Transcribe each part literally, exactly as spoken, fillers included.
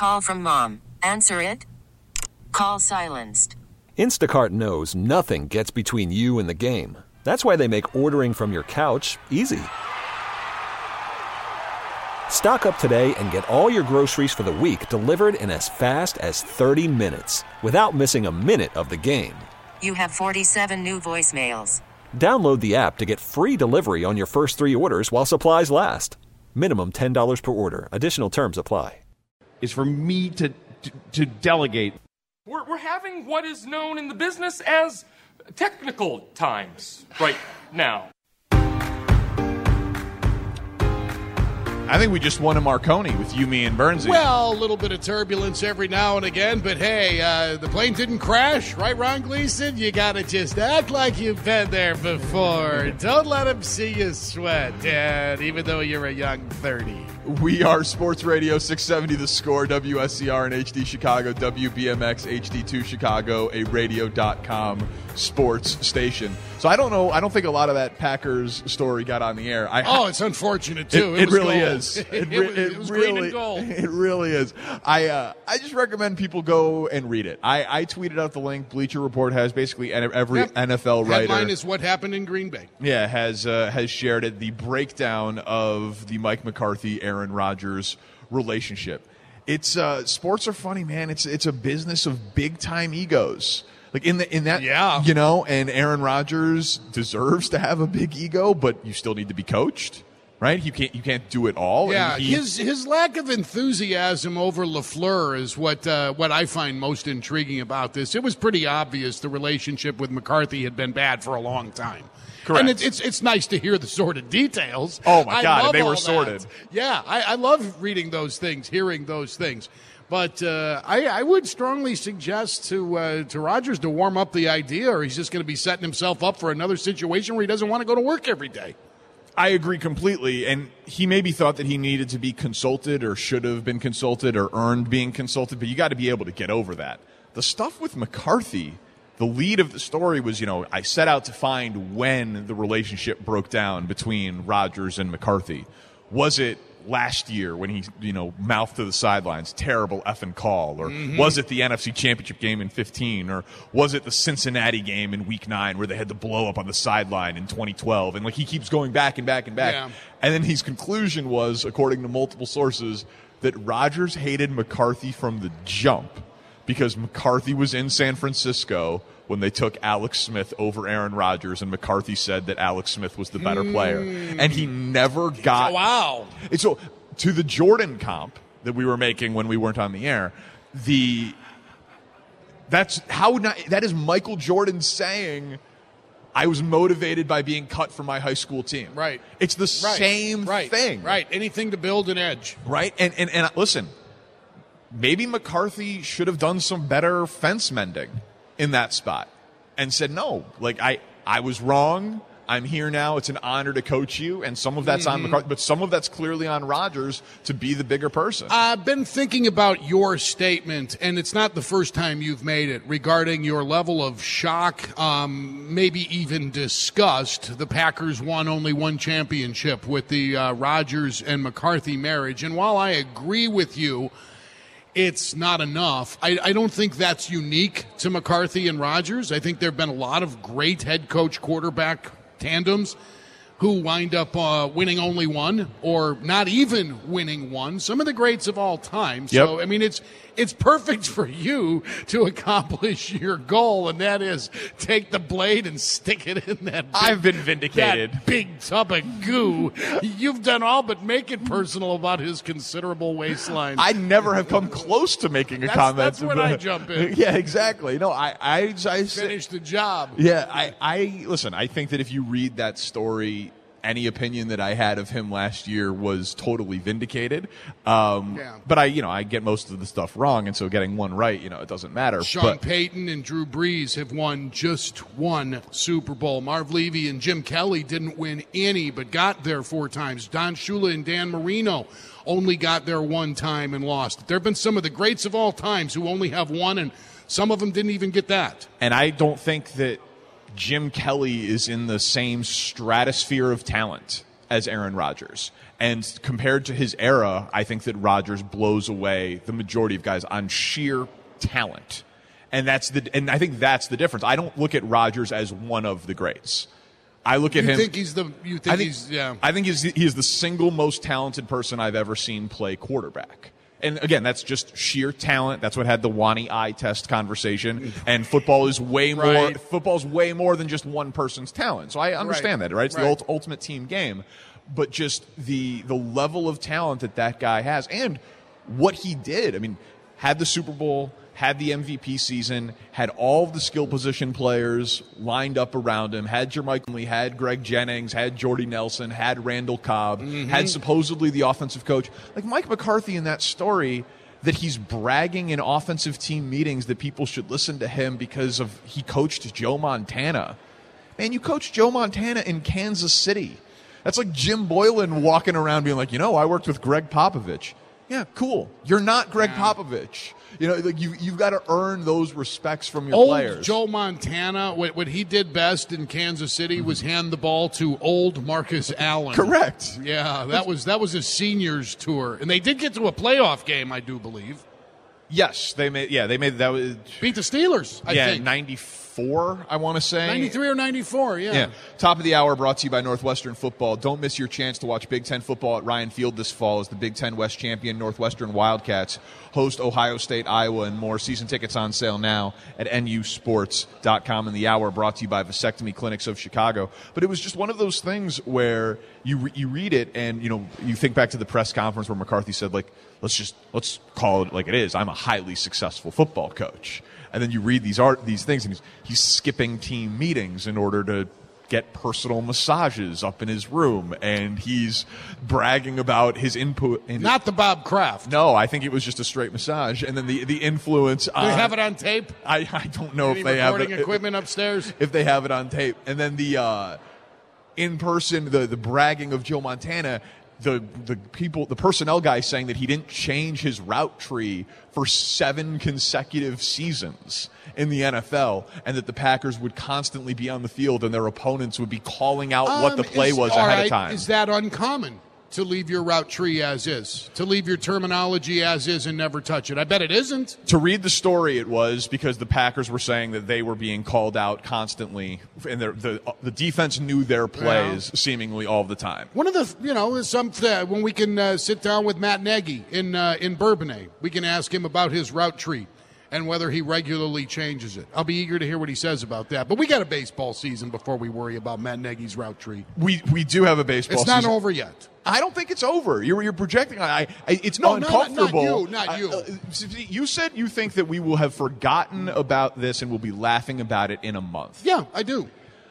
call from mom. Answer it. Call silenced. Instacart knows nothing gets between you and the game. That's why they make ordering from your couch easy. Stock up today and get all your groceries for the week delivered in as fast as thirty minutes without missing a minute of the game. You have forty-seven new voicemails. Download the app to get free delivery on your first three orders while supplies last. Minimum ten dollars per order. Additional terms apply. Is for me to to, to delegate. We're, we're having what is known in the business as technical times right now. I think we just won a Marconi with you, me, and Bernsey. Well, a little bit of turbulence every now and again, but hey, uh, the plane didn't crash, right, Ron Gleason? You gotta just act like you've been there before. Don't let them see you sweat, Dad, even though you're a young thirty. We are Sports Radio six seventy The Score, W S C R and H D Chicago, W B M X H D two Chicago, a radio dot com sports station. So I don't know, I don't think a lot of that Packers story got on the air. I, oh, it's unfortunate, too. It, It, it really gold. is. It, it, re- was, it it was really, green and gold. It really is. I uh, I just recommend people go and read it. I, I tweeted out the link. Bleacher Report has basically every Yep. N F L writer. Headline is what happened in Green Bay. Yeah, has uh, has shared it. The breakdown of the Mike McCarthy, Aaron Rodgers relationship. It's uh, sports are funny, man. It's it's a business of big time egos. Like in the in that, yeah. you know. And Aaron Rodgers deserves to have a big ego, but you still need to be coached, right? You can't you can't do it all. Yeah, and he, his his lack of enthusiasm over LaFleur is what uh, what I find most intriguing about this. It was pretty obvious the relationship with McCarthy had been bad for a long time. Correct. And it's, it's it's nice to hear the sordid details. Oh, my I God, love they were all sordid. that. Yeah, I, I love reading those things, hearing those things. But uh, I, I would strongly suggest to uh, to Rodgers to warm up the idea, or he's just going to be setting himself up for another situation where he doesn't want to go to work every day. I agree completely, and he maybe thought that he needed to be consulted or should have been consulted or earned being consulted, but you got to be able to get over that. The stuff with McCarthy, the lead of the story was, you know, I set out to find when the relationship broke down between Rodgers and McCarthy. Was it last year when he, you know, mouthed to the sidelines, terrible effing call? Or mm-hmm. was it the N F C Championship game in fifteen? Or was it the Cincinnati game in week nine where they had to blow up on the sideline in twenty twelve? And, like, he keeps going back and back and back. Yeah. And then his conclusion was, according to multiple sources, that Rodgers hated McCarthy from the jump because McCarthy was in San Francisco when they took Alex Smith over Aaron Rodgers, and McCarthy said that Alex Smith was the better mm. player. And he never got... Oh, wow. And so, to the Jordan comp that we were making when we weren't on the air, the... That's how... Not, that is Michael Jordan saying, I was motivated by being cut from my high school team. Right. It's the right. same right. thing. Right. Anything to build an edge. Right. And, and, and listen, maybe McCarthy should have done some better fence mending in that spot and said, no, like I, I was wrong. I'm here now. It's an honor to coach you. And some of that's mm-hmm. on McCarthy, but some of that's clearly on Rodgers to be the bigger person. I've been thinking about your statement, and it's not the first time you've made it, regarding your level of shock, um, maybe even disgust. The Packers won only one championship with the uh, Rodgers and McCarthy marriage. And while I agree with you, it's not enough. I, I don't think that's unique to McCarthy and Rodgers. I think there have been a lot of great head coach quarterback tandems who wind up uh, winning only one or not even winning one. Some of the greats of all time. So, yep. I mean, it's it's perfect for you to accomplish your goal, and that is take the blade and stick it in that big, I've been vindicated. That big tub of goo. You've done all but make it personal about his considerable waistline. I never have come close to making a that's, comment. That's when I jump in. Yeah, exactly. No, I, I, I finish the job. Yeah, I, I listen. I think that if you read that story, any opinion that I had of him last year was totally vindicated. Um, yeah. But I, you know, I get most of the stuff wrong, and so getting one right, you know, it doesn't matter. Sean but, Payton and Drew Brees have won just one Super Bowl. Marv Levy and Jim Kelly didn't win any, but got there four times. Don Shula and Dan Marino only got there one time and lost. There have been some of the greats of all times who only have one, and some of them didn't even get that. And I don't think that Jim Kelly is in the same stratosphere of talent as Aaron Rodgers. And compared to his era, I think that Rodgers blows away the majority of guys on sheer talent. And that's the and I think that's the difference. I don't look at Rodgers as one of the greats. I look at you him. Think he's the, you think, I think he's yeah. I think he's he is the single most talented person I've ever seen play quarterback. And again, that's just sheer talent. That's what had the Wani eye test conversation. And football is way more. Right. Football's way more than just one person's talent. So I understand right. that, right? It's right. the ult- ultimate team game. But just the the level of talent that that guy has, and what he did. I mean, had the Super Bowl, had the M V P season, had all of the skill position players lined up around him, had Jermichael Finley, had Greg Jennings, had Jordy Nelson, had Randall Cobb, mm-hmm. had supposedly the offensive coach. Like Mike McCarthy in that story, that he's bragging in offensive team meetings that people should listen to him because of he coached Joe Montana. Man, you coached Joe Montana in Kansas City. That's like Jim Boylan walking around being like, you know, I worked with Greg Popovich. Yeah, cool. You're not Greg yeah. Popovich. You know, like you, you've got to earn those respects from your old players. Joe Montana, what, what he did best in Kansas City mm-hmm. was hand the ball to old Marcus Allen. Correct. Yeah, that was that was a seniors tour, and they did get to a playoff game, I do believe. Yes, they made. Yeah, they made that. Was, beat the Steelers. I yeah, think ninety-four. I want to say ninety-three or ninety-four. Yeah. Yeah. Top of the hour, brought to you by Northwestern Football. Don't miss your chance to watch Big Ten football at Ryan Field this fall as the Big Ten West champion Northwestern Wildcats host Ohio State, Iowa, and more. Season tickets on sale now at N U sports dot com. And the hour brought to you by Vasectomy Clinics of Chicago. But it was just one of those things where you re- you read it and you know you think back to the press conference where McCarthy said like. Let's just let's call it like it is. I'm a highly successful football coach, and then you read these art these things, and he's, he's skipping team meetings in order to get personal massages up in his room, and he's bragging about his input. In Not the Bob Kraft. No, I think it was just a straight massage, and then the the influence. Do they have it on tape? I, I don't know Any if they have it. Recording equipment upstairs. If they have it on tape, and then the uh, in person the the bragging of Joe Montana. The the people the personnel guy saying that he didn't change his route tree for seven consecutive seasons in the N F L, and that the Packers would constantly be on the field and their opponents would be calling out um, what the play is, was ahead right, of time. Is that uncommon to leave your route tree as is, to leave your terminology as is and never touch it? I bet it isn't. To read the story, it was because the Packers were saying that they were being called out constantly, and the the defense knew their plays yeah. seemingly all the time. One of the, you know, some uh, when we can uh, sit down with Matt Nagy in uh, in Bourbonnais, we can ask him about his route tree and whether he regularly changes it. I'll be eager to hear what he says about that. But we got a baseball season before we worry about Matt Nagy's route tree. We we do have a baseball it's season. It's not over yet. I don't think it's over. You're you're projecting. I, I it's no, uncomfortable. Not, not you. Not you. Uh, you said you think that we will have forgotten about this and we'll be laughing about it in a month. Yeah, I do.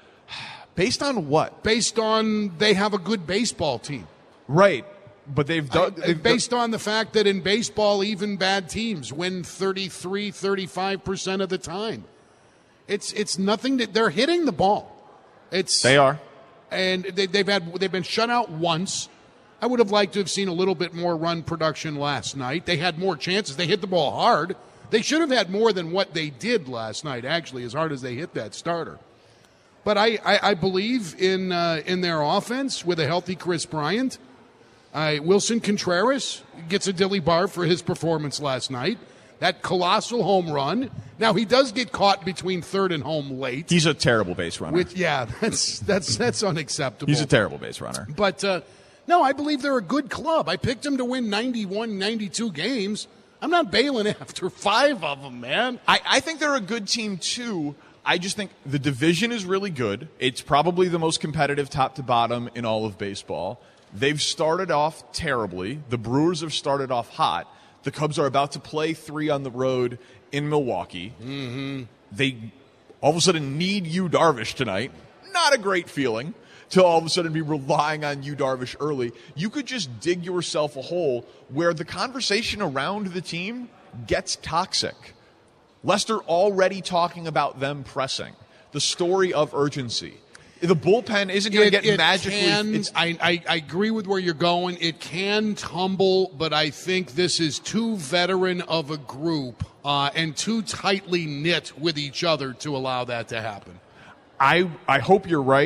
Based on what? Based on they have a good baseball team. Right. But they've done. I, based on the fact that in baseball, even bad teams win thirty-three, thirty-five percent of the time. It's it's nothing that they're hitting the ball. It's They are. And they, they've had they've been shut out once. I would have liked to have seen a little bit more run production last night. They had more chances. They hit the ball hard. They should have had more than what they did last night, actually, as hard as they hit that starter. But I, I, I believe in uh, in their offense with a healthy Chris Bryant. Uh, Wilson Contreras gets a dilly bar for his performance last night. That colossal home run. Now, he does get caught between third and home late. He's a terrible base runner. With, yeah, that's that's that's unacceptable. He's a terrible base runner. But, uh, no, I believe they're a good club. I picked them to win ninety-one, ninety-two games. I'm not bailing after five of them, man. I, I think they're a good team, too. I just think the division is really good. It's probably the most competitive top to bottom in all of baseball. They've started off terribly. The Brewers have started off hot. The Cubs are about to play three on the road in Milwaukee. Mm-hmm. They all of a sudden need Yu Darvish tonight. Not a great feeling to all of a sudden be relying on Yu Darvish early. You could just dig yourself a hole where the conversation around the team gets toxic. Lester already talking about them pressing. The story of urgency. The bullpen isn't going to get it magically. Can, I, I, I agree with where you're going. It can tumble, but I think this is too veteran of a group uh, and too tightly knit with each other to allow that to happen. I I hope you're right.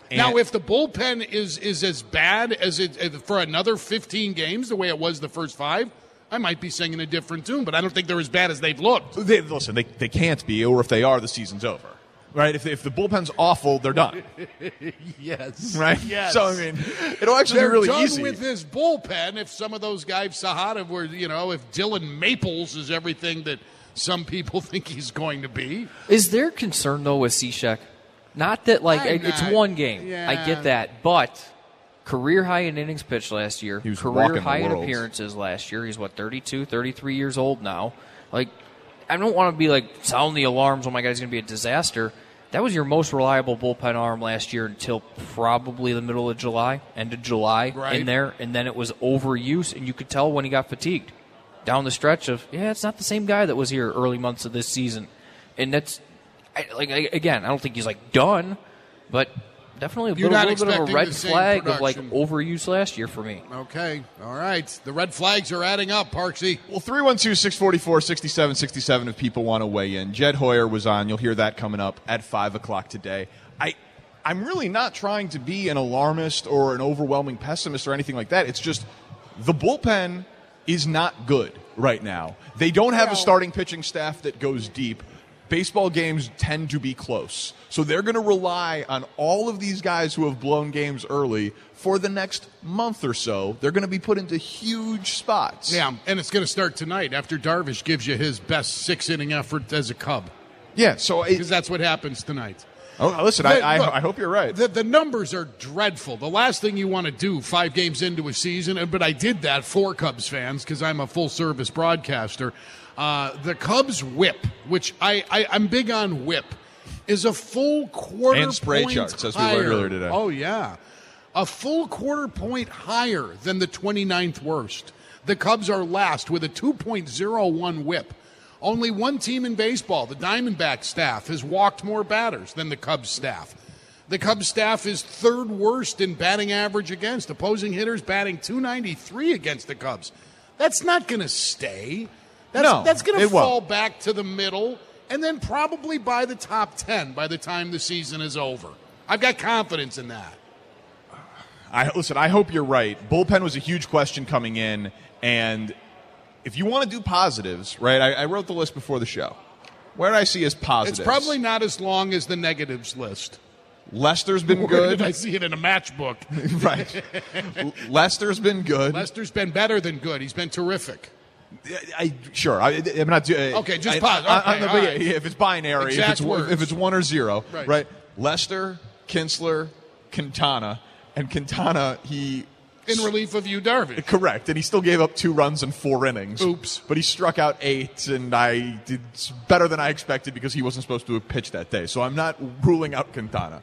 And now, if the bullpen is is as bad as it for another fifteen games, the way it was the first five, I might be singing a different tune. But I don't think they're as bad as they've looked. They, listen, they they can't be, or if they are, the season's over. Right? If, if the bullpen's awful, they're done. Yes. Right? Yes. So, I mean, it'll actually they're be really done easy. with this bullpen. If some of those guys, Sahada, were, you know, if Dylan Maples is everything that some people think he's going to be. Is there concern, though, with Cishek? Not that, like, I'm it's not- one game. yeah. I get that. But career high in innings pitched last year. He was career walking the high in world. appearances last year. He's, what, thirty-two, thirty-three years old now. Like, I don't want to be, like, sound the alarms, oh, my God, he's going to be a disaster. That was your most reliable bullpen arm last year until probably the middle of July, end of July Right. in there, and then it was overuse, and you could tell when he got fatigued. Down the stretch of, yeah, it's not the same guy that was here early months of this season. And that's, I, like, I, again, I don't think he's, like, done, but definitely a, You're little, not little bit of a expecting red the same flag of, like, production. overuse last year for me. Okay. All right. The red flags are adding up, Parksy. Well, three one two, six four four, six seven six seven if people want to weigh in. Jed Hoyer was on. You'll hear that coming up at five o'clock today. I, I'm really not trying to be an alarmist or an overwhelming pessimist or anything like that. It's just the bullpen is not good right now. They don't have a starting pitching staff that goes deep. Baseball games tend to be close. So they're going to rely on all of these guys who have blown games early for the next month or so. They're going to be put into huge spots. Yeah, and it's going to start tonight after Darvish gives you his best six-inning effort as a Cub. Yeah, so it, Because that's what happens tonight. oh, listen, But I, look, I, I hope you're right. The, the numbers are dreadful. The last thing you want to do five games into a season, but I did that for Cubs fans because I'm a full-service broadcaster. Uh, the Cubs whip, which I, I, I'm big on whip, is a full quarter And spray point charts, as we higher. learned earlier today. Oh, yeah. A full quarter point higher than the twenty-ninth worst. The Cubs are last with a two point oh one whip. Only one team in baseball, the Diamondback staff, has walked more batters than the Cubs staff. The Cubs staff is third worst in batting average against. Opposing hitters batting two ninety-three against the Cubs. That's not going to stay. That's, No, that's going to it won't. fall back to the middle and then probably by the top ten by the time the season is over. I've got confidence in that. I listen, I hope you're right. Bullpen was a huge question coming in, and if you want to do positives, right, I, I wrote the list before the show. Where did I see as positives? It's probably not as long as the negatives list. Lester's been Where good. did I see it in a matchbook? Right. Lester's been good. Lester's been better than good. He's been terrific. I, sure. I, I'm not. Uh, Okay, just I, pause. I- Okay, I- but all yeah, right. yeah, if it's binary, if Exact it's, one- words. if it's one or zero, Right. right? Lester, Kinsler, Quintana, and Quintana, he In relief of you, Darvish. correct, and he still gave up two runs in four innings. Oops. But he struck out eight, and I did better than I expected because he wasn't supposed to have pitched that day. So I'm not ruling out Quintana.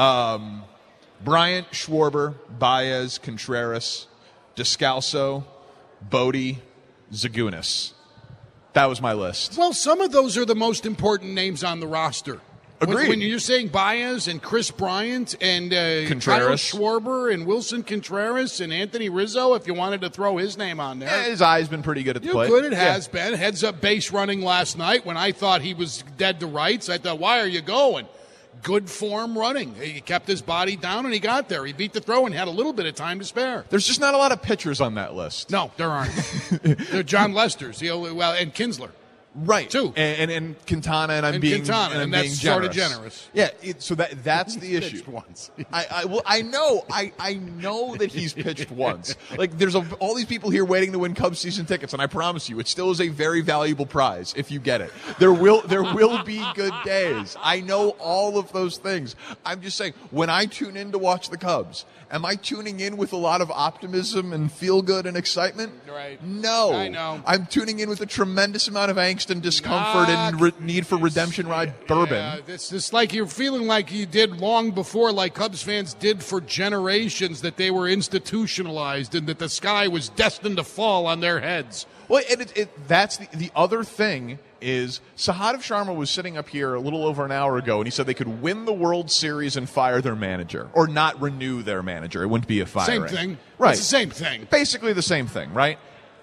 Um, Bryant, Schwarber, Baez, Contreras, Descalso, Bodie, Zagunis. That was my list. Well, some of those are the most important names on the roster. When- Agreed. When you're saying Baez and Chris Bryant and uh, Contreras. Kyle Schwarber and Wilson Contreras and Anthony Rizzo, if you wanted to throw his name on there. Yeah, his eye's been pretty good at the You plate. could. It Yeah. has been. Heads up base running last night when I thought he was dead to rights. I thought, why are you going? Good form running. He kept his body down and he got there. He beat the throw and had a little bit of time to spare. There's just not a lot of pitchers on that list. No, there aren't. They're John Lester's. The only, well, and Kinsler. Right. Two. And, and, and Quintana, and I'm And being Quintana, and, I'm and that's being sort of generous. generous. Yeah, it, so that that's the Pitched issue. once. I, I well, I know, I, I know that he's pitched once. Like, there's a, all these people here waiting to win Cubs season tickets, and I promise you, it still is a very valuable prize if you get it. There will there will be good days. I know all of those things. I'm just saying, when I tune in to watch the Cubs, am I tuning in with a lot of optimism and feel good and excitement? Right. No. I know. I'm tuning in with a tremendous amount of angst and discomfort and re- need for redemption ride bourbon. Yeah, it's it's like you're feeling like you did long before, like Cubs fans did for generations, that they were institutionalized and that the sky was destined to fall on their heads. Well, and it, it, that's the, the other thing is Sahadev Sharma was sitting up here a little over an hour ago, and he said they could win the World Series and fire their manager, or not renew their manager. It wouldn't be a firing. Same thing. Right. It's the same thing. Basically the same thing, right?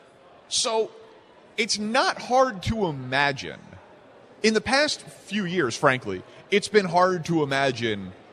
So it's not hard to imagine. In the past few years, frankly, it's been hard to imagine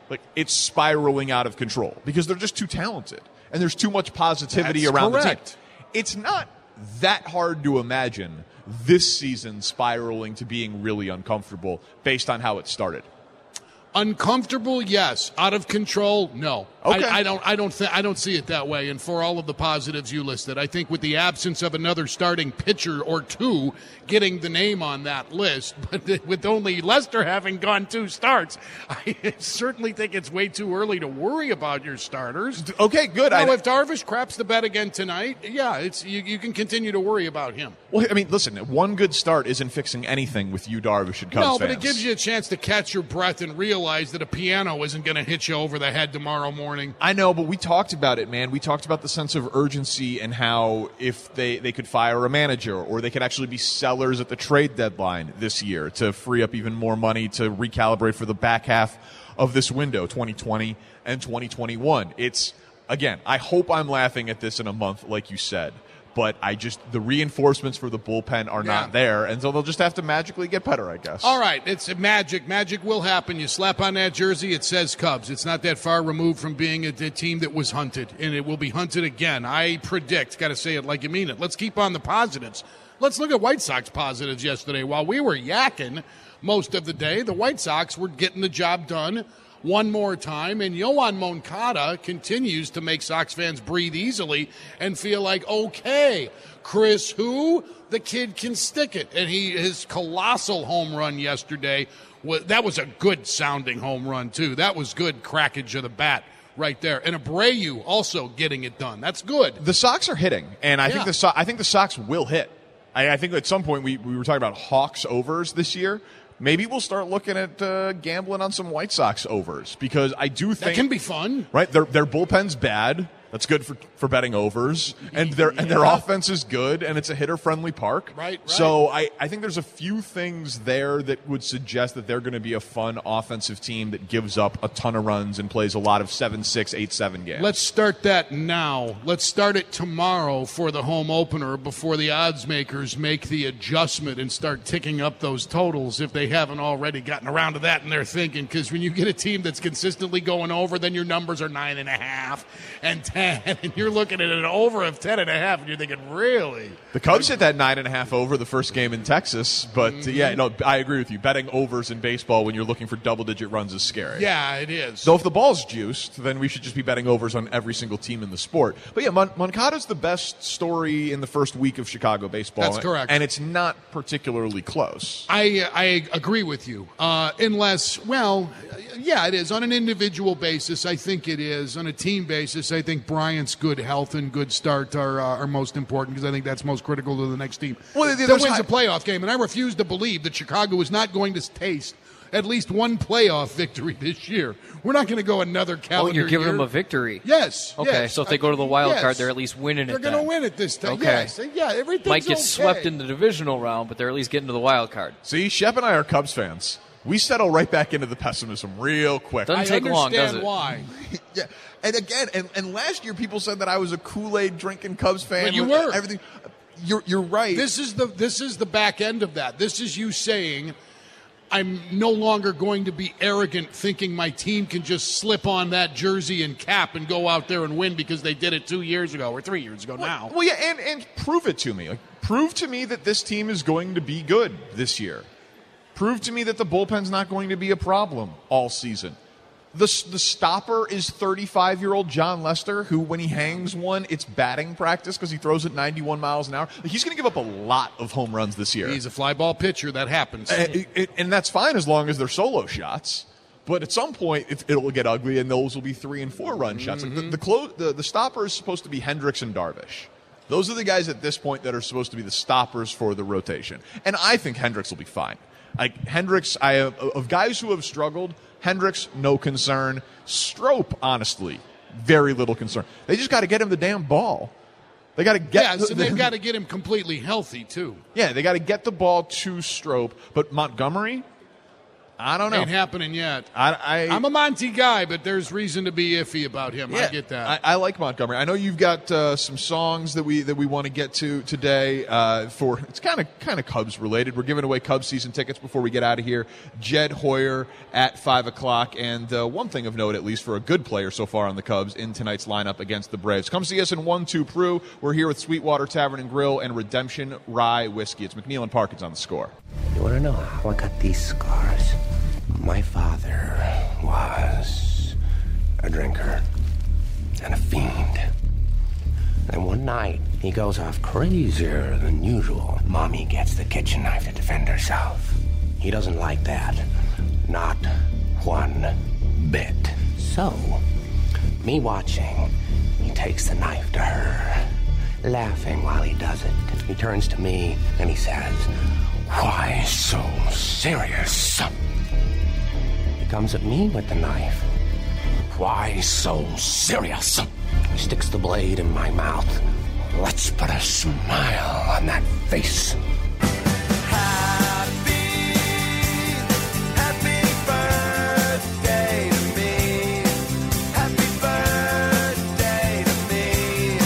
like it's spiraling out of control because they're just too talented and there's too much positivity That's around correct. the team. It's not that hard to imagine this season spiraling to being really uncomfortable based on how it started. Uncomfortable, yes. Out of control, no. Okay. I, I don't. I don't. Th- I don't see it that way. And for all of the positives you listed, I think with the absence of another starting pitcher or two getting the name on that list, but with only Lester having gone two starts, I certainly think it's way too early to worry about your starters. Okay, good. Now, I, if Darvish craps the bet again tonight, yeah, it's you, you can continue to worry about him. well, I mean, listen, one good start isn't fixing anything with you, Darvish, and Cubs No, but fans. it gives you a chance to catch your breath and realize that a piano isn't going to hit you over the head tomorrow morning. I know, but we talked about it, man. We talked about the sense of urgency and how if they, they could fire a manager or they could actually be sellers at the trade deadline this year to free up even more money to recalibrate for the back half of this window, twenty twenty and twenty twenty-one. It's, again, I hope I'm laughing at this in a month, like you said. But I just, the reinforcements for the bullpen are Yeah. not there, and so they'll just have to magically get better, I guess. All right, it's magic. Magic will happen. You slap on that jersey, it says Cubs. It's not that far removed from being a, a team that was hunted, and it will be hunted again. I predict, got to say it like you mean it. Let's keep on the positives. Let's look at White Sox positives yesterday. While we were yakking most of the day, the White Sox were getting the job done one more time, and Yoan Moncada continues to make Sox fans breathe easily and feel like, okay, Chris who? The kid can stick it. And he his colossal home run yesterday, was, that was a good-sounding home run, too. That was good crackage of the bat right there. And Abreu also getting it done. That's good. The Sox are hitting, and I Yeah. think the so- I think the Sox will hit. I, I think at some point we, we were talking about Hawks overs this year. Maybe we'll start looking at uh, gambling on some White Sox overs because I do think That can be fun. right. Their their bullpen's bad. That's good for, for betting overs, and their and their Yeah. offense is good, and it's a hitter friendly park. Right, right. So I, I think there's a few things there that would suggest that they're going to be a fun offensive team that gives up a ton of runs and plays a lot of seven six, eight seven games. Let's start that now. Let's start it tomorrow for the home opener before the odds makers make the adjustment and start ticking up those totals if they haven't already gotten around to that in their thinking. Because when you get a team that's consistently going over, then your numbers are nine and a half and ten, and you're looking at an over of ten and a half, and you're thinking, really? The Cubs hit that nine and a half over the first game in Texas, but Mm-hmm. uh, yeah, no, I agree with you. Betting overs in baseball when you're looking for double-digit runs is scary. Yeah, it is. So if the ball's juiced, then we should just be betting overs on every single team in the sport. But yeah, Mon- Moncada's the best story in the first week of Chicago baseball. That's correct. And it's not particularly close. I I agree with you. Uh, unless, well, yeah, it is. On an individual basis, I think it is. On a team basis, I think Bryant's good health and good start are uh, are most important because I think that's most critical to the next team Well, that there's wins high- a playoff game. And I refuse to believe that Chicago is not going to taste at least one playoff victory this year. We're not going to go another Oh, calendar you're giving year. them a victory. Yes. Okay, yes. so if they go to the wild Yes. card, they're at least winning They're it. going to then. win it this time. Okay. Yes. Yeah, everything's Might get okay. swept in the divisional round, but they're at least getting to the wild card. See, Shep and I are Cubs fans. We settle right back into the pessimism real quick. Doesn't I take long, does understand it? why. Yeah, and again, and, and last year people said that I was a Kool-Aid drinking Cubs fan. But you with were. Everything. You're you're right. This is the this is the back end of that. This is you saying, I'm no longer going to be arrogant thinking my team can just slip on that jersey and cap and go out there and win because they did it two years ago or three years ago now. Well, yeah, and, and prove it to me. Like, prove to me that this team is going to be good this year. Prove to me that the bullpen's not going to be a problem all season. The, the stopper is thirty-five-year-old John Lester, who, when he hangs one, it's batting practice because he throws it ninety-one miles an hour. He's going to give up a lot of home runs this year. He's a fly ball pitcher. That happens. And, it, and that's fine as long as they're solo shots. But at some point, it, it'll get ugly, and those will be three and four run shots. Like the, the, clo- the the stopper is supposed to be Hendricks and Darvish. Those are the guys at this point that are supposed to be the stoppers for the rotation. And I think Hendricks will be fine. Like Hendricks, I of guys who have struggled, Hendricks, no concern. Strope, honestly, very little concern. They just got to get him the damn ball. They got to get. yeah, so the, they've got to get him completely healthy too. Yeah, they got to get the ball to Strope. But Montgomery, I don't know. Ain't happening yet. I, I, I'm a Monty guy, but there's reason to be iffy about him. Yeah, I get that. I, I like Montgomery. I know you've got uh, some songs that we that we want to get to today. Uh, for it's kind of kind of Cubs related. We're giving away Cubs season tickets before we get out of here. Jed Hoyer at five o'clock, and uh, one thing of note, at least for a good player so far on the Cubs in tonight's lineup against the Braves. Come see us in one two Prue. We're here with Sweetwater Tavern and Grill and Redemption Rye Whiskey. It's McNeil and Parkins on The Score. You want to know how I got these scars? My father was a drinker and a fiend. And one night, he goes off crazier than usual. Mommy gets the kitchen knife to defend herself. He doesn't like that. Not one bit. So, me watching, he takes the knife to her, laughing while he does it. He turns to me and he says, "Why so serious?" He comes at me with the knife. "Why so serious?" He sticks the blade in my mouth. Let's put a smile on that face. Happy, happy birthday to me. Happy birthday to me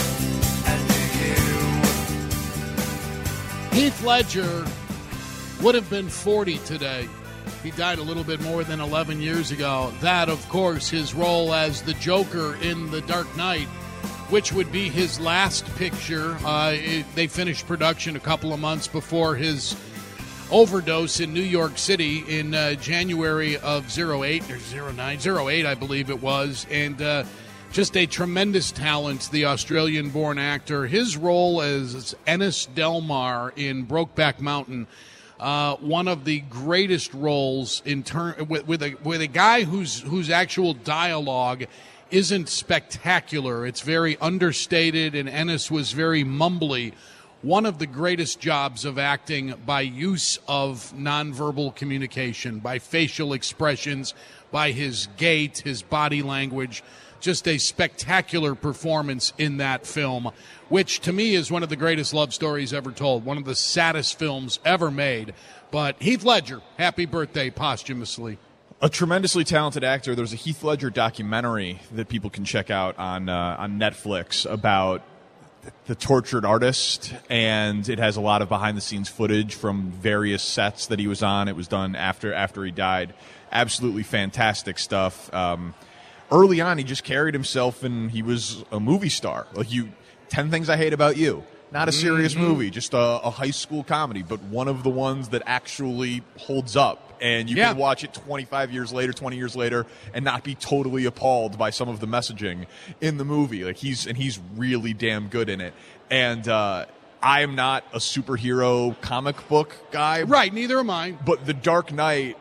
and to you. Heath Ledger would have been forty today. He died a little bit more than eleven years ago. That, of course, his role as the Joker in The Dark Knight, which would be his last picture. Uh, it, they finished production a couple of months before his overdose in New York City in uh, January of oh eight or oh nine, oh eight, I believe it was. And uh, just a tremendous talent, the Australian-born actor. His role as Ennis Delmar in Brokeback Mountain, Uh, one of the greatest roles in turn with, with a with a guy whose whose actual dialogue isn't spectacular. It's very understated, and Ennis was very mumbly. One of the greatest jobs of acting by use of nonverbal communication, by facial expressions, by his gait, his body language. Just a spectacular performance in that film, which to me is one of the greatest love stories ever told, one of the saddest films ever made. But Heath Ledger, happy birthday posthumously. A tremendously talented actor. There's a Heath Ledger documentary that people can check out on uh, on Netflix about the tortured artist, and it has a lot of behind-the-scenes footage from various sets that he was on. It was done after after he died. Absolutely fantastic stuff. Um, early on, he just carried himself, and he was a movie star. Like you, ten Things I Hate About You. Not a serious mm-hmm. movie, just a, a high school comedy, but one of the ones that actually holds up. And you yeah. can watch it twenty-five years later, twenty years later, and not be totally appalled by some of the messaging in the movie. Like he's and he's really damn good in it. And uh, I am not a superhero comic book guy, right? Neither am I. But The Dark Knight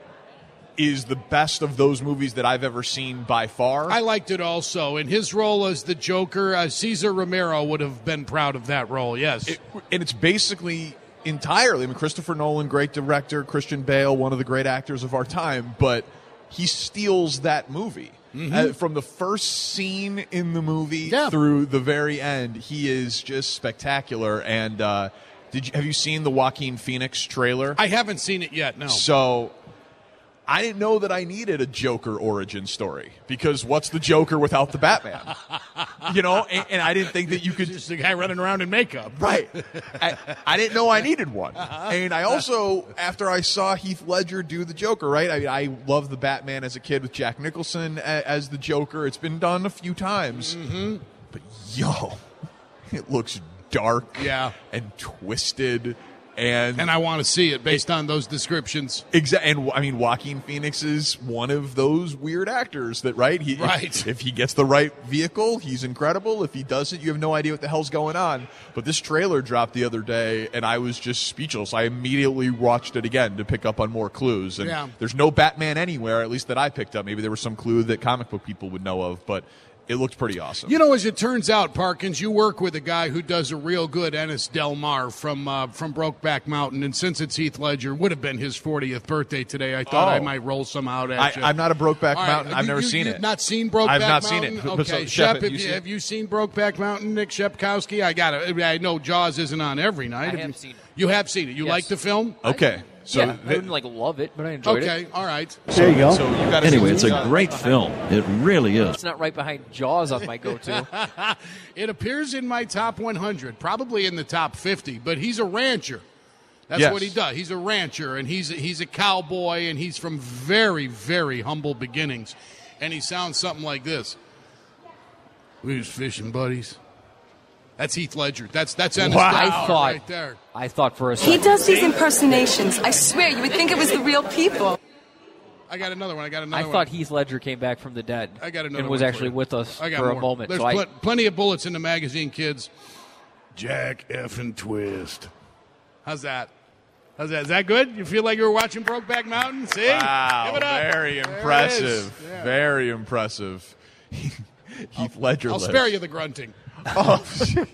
is the best of those movies that I've ever seen by far. I liked it also. In his role as the Joker, uh, Cesar Romero would have been proud of that role, yes. It, and it's basically entirely, I mean, Christopher Nolan, great director, Christian Bale, one of the great actors of our time, but he steals that movie. Mm-hmm. Uh, from the first scene in the movie yeah. through the very end, he is just spectacular. And uh, did you, have you seen the Joaquin Phoenix trailer? I haven't seen it yet, no. So I didn't know that I needed a Joker origin story, because what's the Joker without the Batman? You know, and, and I didn't think that you could just a guy running around in makeup, right? I, I didn't know I needed one, and I also, after I saw Heath Ledger do the Joker, right? I mean, I loved the Batman as a kid with Jack Nicholson as, as the Joker. It's been done a few times, mm-hmm. but yo, it looks dark, yeah, and twisted. And, and I want to see it based it, on those descriptions. Exactly. And I mean, Joaquin Phoenix is one of those weird actors that, right? He, right. If, if he gets the right vehicle, he's incredible. If he doesn't, you have no idea what the hell's going on. But this trailer dropped the other day, and I was just speechless. I immediately watched it again to pick up on more clues. And yeah. there's no Batman anywhere, at least that I picked up. Maybe there was some clue that comic book people would know of, but it looked pretty awesome. You know, as it turns out, Parkins, you work with a guy who does a real good Ennis Delmar from uh, from Brokeback Mountain, and since it's Heath Ledger, would have been his fortieth birthday today, I thought oh. I might roll some out at I, you. I'm not a Brokeback All Mountain. Right. I've you, never you, seen you've it. Not seen Brokeback I've not Mountain? seen it. Okay, so, Shep, Shep, have, you you, seen have you seen Brokeback Mountain, Nick Shepkowski? I got it. I know Jaws isn't on every night. I have have you, seen it. You have seen it. You Yes. like the film? Okay. So yeah, I they- wouldn't like love it, but I enjoyed Okay, it. all right. so, you go. So you gotta Anyway, see it's what a you got. great film. It really is. It's not right behind Jaws on my go-to. It appears in my top one hundred, probably in the top fifty, but he's a rancher. That's Yes. what he does. He's a rancher, and he's a, he's a cowboy, and he's from very, very humble beginnings. And he sounds something like this. We was fishing buddies. That's Heath Ledger. That's that's end of Wow. style I thought, right there. I thought for a He second. does these impersonations. I swear, you would think it was the real people. I got another one. I got I another thought one. Heath Ledger came back from the dead. I got another and was one for actually you. with us I got for more. a moment. There's so I, pl- plenty of bullets in the magazine, kids. Jack effing Twist. How's that? How's that? Is that good? You feel like you were watching Brokeback Mountain? See? Wow, Give it up. very There it impressive. is. Yeah. Very impressive. Heath Ledger. I'll lives. spare you the grunting. Oh,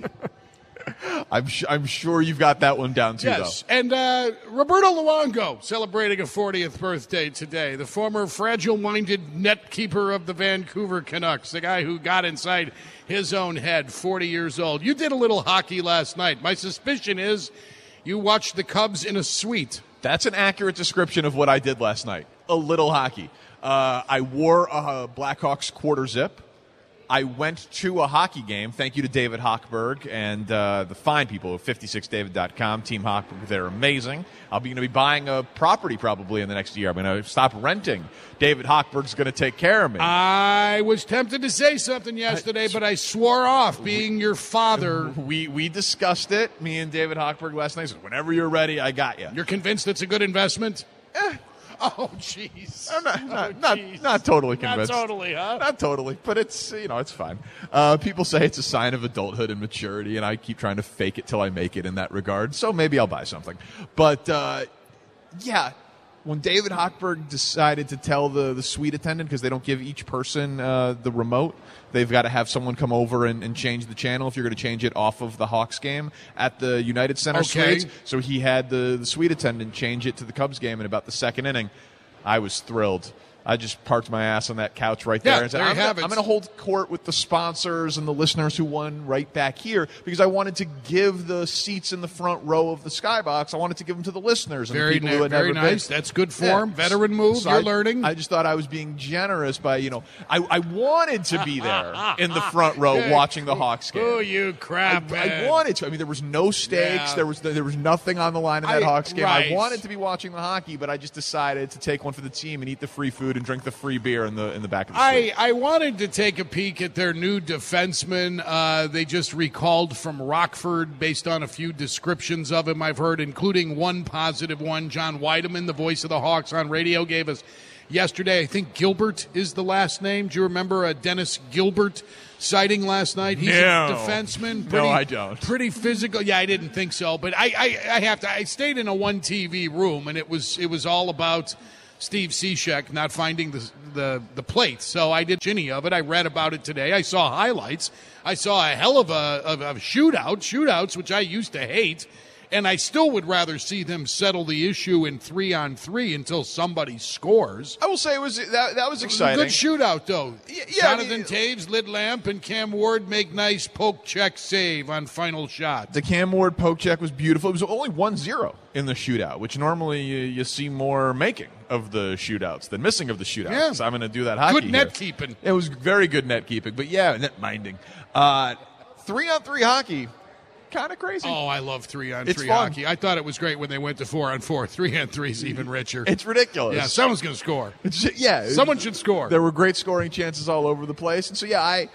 I'm sh- I'm sure you've got that one down too, Yes, and uh, Roberto Luongo celebrating a fortieth birthday today. The former fragile-minded net keeper of the Vancouver Canucks, the guy who got inside his own head, forty years old. You did a little hockey last night. My suspicion is you watched the Cubs in a suite. though. That's an accurate description of what I did last night. A little hockey. Uh, I wore a Blackhawks quarter zip. I went to a hockey game. Thank you to David Hochberg and uh, the fine people of fifty-six david dot com. Team Hochberg, they're amazing. I'll be going to be buying a property probably in the next year. I'm going to stop renting. David Hochberg's going to take care of me. I was tempted to say something yesterday, but I swore off being your father. We we discussed it, me and David Hochberg last night. Said, whenever you're ready, I got you. You're convinced it's a good investment? Eh. Oh, jeez. I'm not, not, Oh, not, jeez. not totally Not convinced. totally, huh? Not totally, but it's, you know, it's fine. Uh, people say it's a sign of adulthood and maturity, and I keep trying to fake it till I make it in that regard. So maybe I'll buy something. But, uh, yeah, when David Hochberg decided to tell the, the suite attendant, because they don't give each person uh, the remote, they've got to have someone come over and, and change the channel if you're going to change it off of the Hawks game at the United Center Okay. suites. So he had the, the suite attendant change it to the Cubs game in about the second inning. I was thrilled. I just parked my ass on that couch right there Yeah, and said, there you I'm, have gonna, it. I'm going to hold court with the sponsors and the listeners who won right back here because I wanted to give the seats in the front row of the skybox. I wanted to give them to the listeners and Very, the people who na- had very never nice. been. That's good Yeah. form. Veteran move. So You're I, learning. I just thought I was being generous by, you know, I, I wanted to be there in the front row watching the Hawks game. Oh, you crap, I, man. I wanted to. I mean, there was no stakes. Yeah. There was there was nothing on the line in that I- Hawks game. right. I wanted to be watching the hockey, but I just decided to take one for the team and eat the free food and drink the free beer in the in the back of the suite. I, I wanted to take a peek at their new defenseman. Uh, they just recalled from Rockford based on a few descriptions of him I've heard, including one positive one. John Weideman, the voice of the Hawks on radio, gave us yesterday. I think Gilbert is the last name. Do you remember a Dennis Gilbert sighting last night? He's No. a defenseman. No, Pretty, I don't. Pretty physical. Yeah, I didn't think so. But I, I, I have to. I stayed in a one T V room, and it was it was all about Steve Cishek not finding the, the the plate. So I did any of it. I read about it today. I saw highlights. I saw a hell of a, of a shootout, shootouts, which I used to hate. And I still would rather see them settle the issue in three on three until somebody scores. I will say it was that, that was It was exciting. a good shootout, though. Yeah, yeah, Jonathan I mean- Taves, lid lamp, and Cam Ward make nice poke check save on final shot. The Cam Ward poke check was beautiful. It was only one zero in the shootout, which normally you, you see more making of the shootouts than missing of the shootouts. Yeah. So I'm going to do that hockey Good here. net keeping. It was very good net keeping, but yeah, net minding. Uh, three on three hockey, kind of crazy. Oh, I love three on It's three fun. hockey. I thought it was great when they went to four on four. Three on three is even richer. It's ridiculous. Yeah, someone's going to score. It's ju- yeah, Someone should score. There were great scoring chances all over the place, and so yeah, I,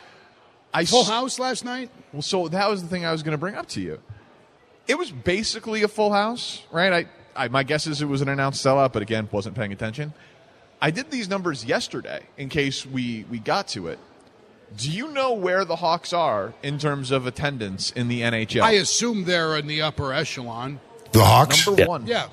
I Full s- house last night? Well, so that was the thing I was going to bring up to you. It was basically a full house, right? I, I my guess is it was an announced sellout, but again, wasn't paying attention. I did these numbers yesterday in case we we got to it. Do you know where the Hawks are in terms of attendance in the N H L? I assume they're in the upper echelon. The Hawks? Number one. Yeah,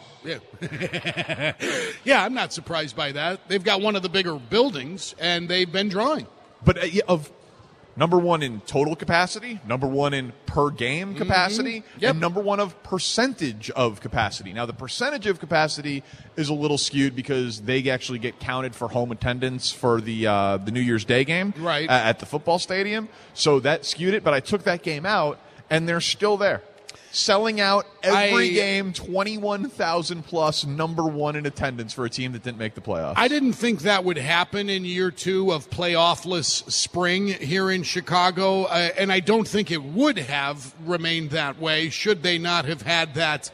yeah. yeah, I'm not surprised by that. They've got one of the bigger buildings, and they've been drawing. But uh, yeah, of number one in total capacity, number one in per game capacity, Yep. and number one of percentage of capacity. Now, the percentage of capacity is a little skewed because they actually get counted for home attendance for the uh, the New Year's Day game Right. a- at the football stadium. So that skewed it, but I took that game out, and they're still there. selling out every I- game, twenty-one thousand plus, number one in attendance for a team that didn't make the playoffs. I didn't think that would happen in year two of playoffless spring here in Chicago, uh, and I don't think it would have remained that way should they not have had that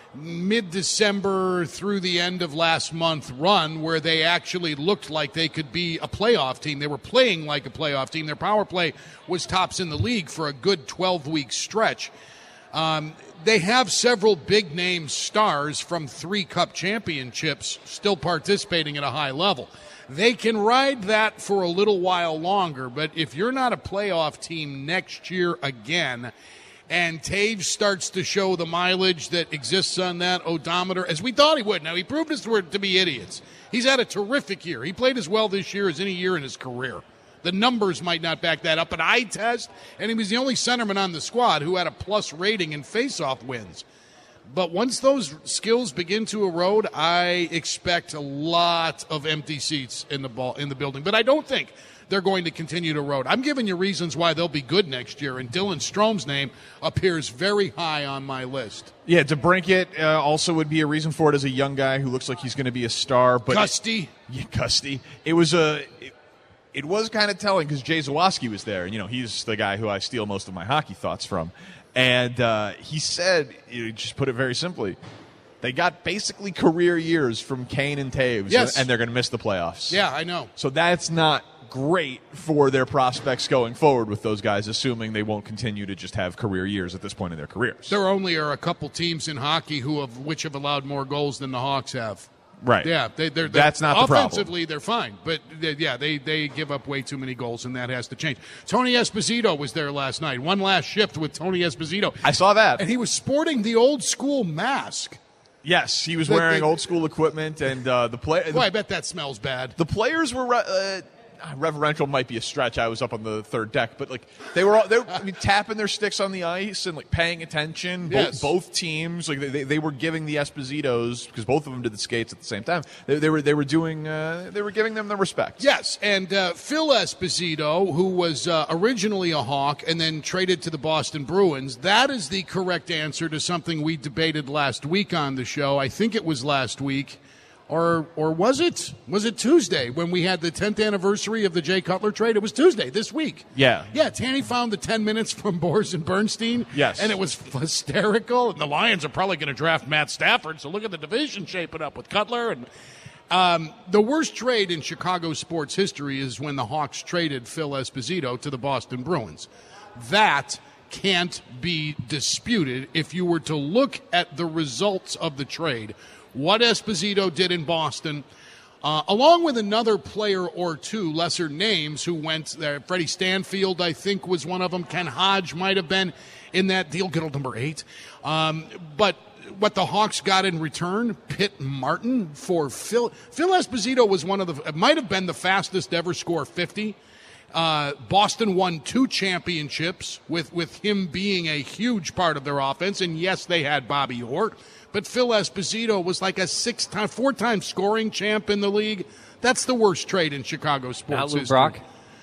mid-December through the end of last month run where they actually looked like they could be a playoff team. They were playing like a playoff team. Their power play was tops in the league for a good twelve-week stretch. Um, they have several big-name stars from three Cup championships still participating at a high level. They can ride that for a little while longer, but if you're not a playoff team next year again, and Taves starts to show the mileage that exists on that odometer, as we thought he would. Now, he proved us to to be idiots. He's had a terrific year. He played as well this year as any year in his career. The numbers might not back that up, but eye test, and he was the only centerman on the squad who had a plus rating in faceoff wins. But once those skills begin to erode, I expect a lot of empty seats in the ball in the building. But I don't think they're going to continue to erode. I'm giving you reasons why they'll be good next year, and Dylan Strome's name appears very high on my list. Yeah, DeBrincat uh, also would be a reason for it as a young guy who looks like he's going to be a star. But Gusty. Yeah, Gusty. It was a... It, it was kind of telling because Jay Zawoski was there. You know, he's the guy who I steal most of my hockey thoughts from. And uh, he said, you know, just put it very simply, they got basically career years from Kane and Taves, Yes. and they're going to miss the playoffs. Yeah, I know. So that's not great for their prospects going forward with those guys, assuming they won't continue to just have career years at this point in their careers. There only are a couple teams in hockey who have which have allowed more goals than the Hawks have. Right. Yeah, they, they're, they're That's not the problem. offensively, they're fine, but they, yeah, they they give up way too many goals, and that has to change. Tony Esposito was there last night. One last shift with Tony Esposito. I saw that, and he was sporting the old school mask. Yes, he was The- wearing the- old school equipment, and uh, the play. Boy, I bet that smells bad. The players were uh, reverential. Might be a stretch. I was up on the third deck, but like they were, all, they were I mean, tapping their sticks on the ice and like paying attention. Yes. Both, both teams, like they, they were giving the Espositos because both of them did the skates at the same time. They, they were they were doing uh, they were giving them the respect. Yes, and uh, Phil Esposito, who was uh, originally a Hawk and then traded to the Boston Bruins, that is the correct answer to something we debated last week on the show. I think it was last week. Or or was it? Was it Tuesday when we had the tenth anniversary of the Jay Cutler trade? It was Tuesday, this week. Yeah. Yeah, Tanny found the ten minutes from Boers and Bernstein. Yes. And it was hysterical. And the Lions are probably going to draft Matt Stafford, so look at the division shaping up with Cutler. And um, the worst trade in Chicago sports history is when the Hawks traded Phil Esposito to the Boston Bruins. That can't be disputed if you were to look at the results of the trade. What Esposito did in Boston, uh, along with another player or two, lesser names who went there. Freddie Stanfield, I think, was one of them. Ken Hodge might have been in that deal. Good old number eight. Um, but what the Hawks got in return, Pitt Martin for Phil. Phil Esposito was one of the, it might have been the fastest ever score fifty. Uh, Boston won two championships with, with him being a huge part of their offense. And yes, they had Bobby Orr. But Phil Esposito was like a six-time, four-time scoring champ in the league. That's the worst trade in Chicago sports Not Lou history. Brock.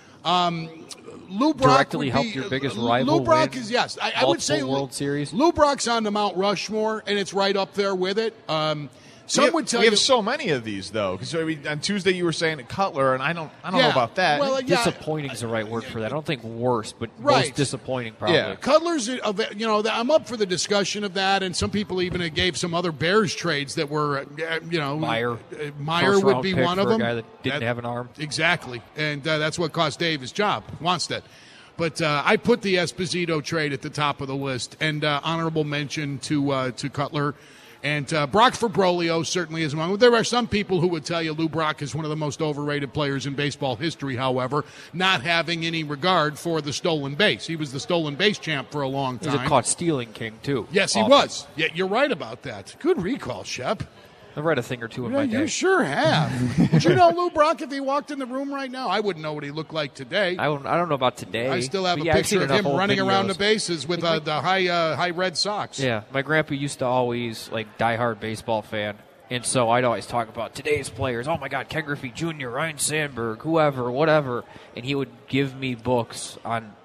Um, Lou Brock Directly would helped be, your biggest Lou rival Brock win is yes. I, I would say multiple World Series. Lou Brock's on the Mount Rushmore, and it's right up there with it. Um, some we have, would tell we you have so many of these though. Because I mean, on Tuesday you were saying Cutler, and I don't I don't Yeah. know about that. Well, yeah. Disappointing is the right word for that. I don't think worst, but Right. most disappointing probably. Yeah. Cutler's, you know, I'm up for the discussion of that, and some people even gave some other Bears trades that were, uh, you know, Meyer. uh, Meyer First would round be pick one of for a them. guy that didn't have an arm. Exactly, and uh, that's what cost Dave his job, Wanstead. But uh, I put the Esposito trade at the top of the list, and uh, honorable mention to uh, to Cutler. And uh, Brock Fabrolio certainly is among them. There are some people who would tell you Lou Brock is one of the most overrated players in baseball history, however, not having any regard for the stolen base. He was the stolen base champ for a long time. He's a caught stealing king, too. Yes, he Often. was. Yeah, you're right about that. Good recall, Shep. I've read a thing or two in Yeah, my you day. sure have. Would you know Lou Brock if he walked in the room right now? I wouldn't know what he looked like today. I don't, I don't know about today. I still have but a yeah, I've picture seen of enough him old running around the videos. bases with uh, the high uh, high red socks. Yeah, my grandpa used to always, like, diehard baseball fan. And so I'd always talk about today's players. Oh, my God, Ken Griffey Junior, Ryan Sandberg, whoever, whatever. And he would give me books on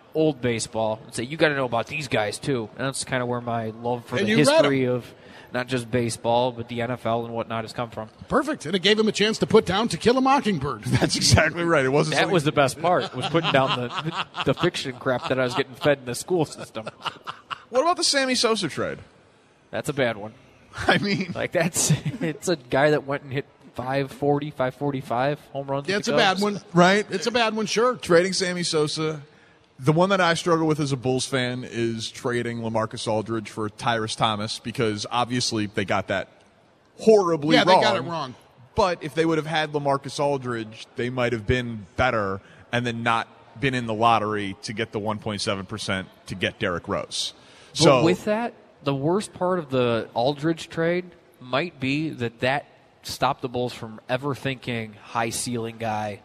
old baseball and say, you got to know about these guys too. And that's kind of where my love for And the you read 'em. history of not just baseball, but the N F L and whatnot has come from. Perfect. And it gave him a chance to put down To Kill a Mockingbird. That's exactly right. It wasn't That something- was the best part, was putting down the, the fiction crap that I was getting fed in the school system. What about the Sammy Sosa trade? That's a bad one. I mean, like that's it's a guy that went and hit five forty, five forty-five home runs. Yeah, with it's the a bad Cubs. one. Right? It's a bad one, sure. Trading Sammy Sosa. The one that I struggle with as a Bulls fan is trading LaMarcus Aldridge for Tyrus Thomas because obviously they got that horribly Yeah, wrong. they got it wrong. But if they would have had LaMarcus Aldridge, they might have been better and then not been in the lottery to get the one point seven percent to get Derrick Rose. But So with that, the worst part of the Aldridge trade might be that that stopped the Bulls from ever thinking high ceiling guy.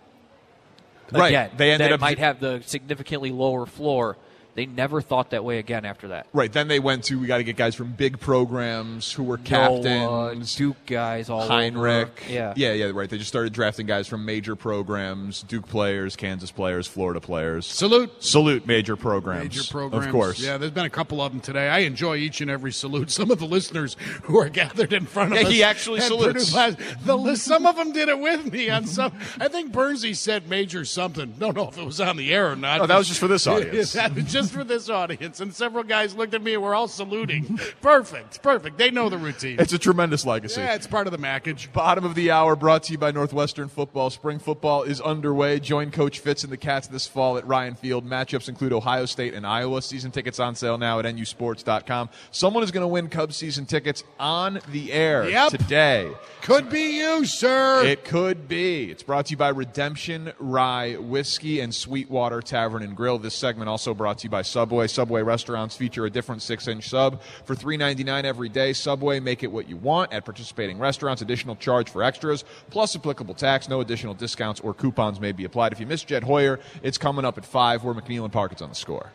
Right. Again, They ended that up- might have the significantly lower floor. They never thought that way again after that. Right, then they went to we got to get guys from big programs who were captains, Noah, Duke guys, all Heinrich. over. Yeah. yeah, yeah, right. They just started drafting guys from major programs, Duke players, Kansas players, Florida players. Salute. Salute major programs. Major programs. Of course. Yeah, there's been a couple of them today. I enjoy each and every salute. Some of the listeners who are gathered in front of Yeah, us. he actually at salutes. Purdue Live, The, list- some of them did it with me on some. I think Bernsey said major something. Don't know if it was on the air or not. Oh, that was just for this audience. That was just for this audience. And several guys looked at me and we're all saluting. Perfect. Perfect. They know the routine. It's a tremendous legacy. Yeah, it's part of the package. Bottom of the hour brought to you by Northwestern Football. Spring football is underway. Join Coach Fitz and the Cats this fall at Ryan Field. Matchups include Ohio State and Iowa. Season tickets on sale now at N U sports dot com. Someone is going to win Cubs season tickets on the air Yep. today. Could be you, sir. It could be. It's brought to you by Redemption Rye Whiskey and Sweetwater Tavern and Grill. This segment also brought to you by Subway. Subway restaurants feature a different six-inch sub for three ninety-nine every day. Subway, make it what you want at participating restaurants. Additional charge for extras, plus applicable tax. No additional discounts or coupons may be applied. If you missed Jed Hoyer, it's coming up at five. We're McNeil and Park. It's on the Score.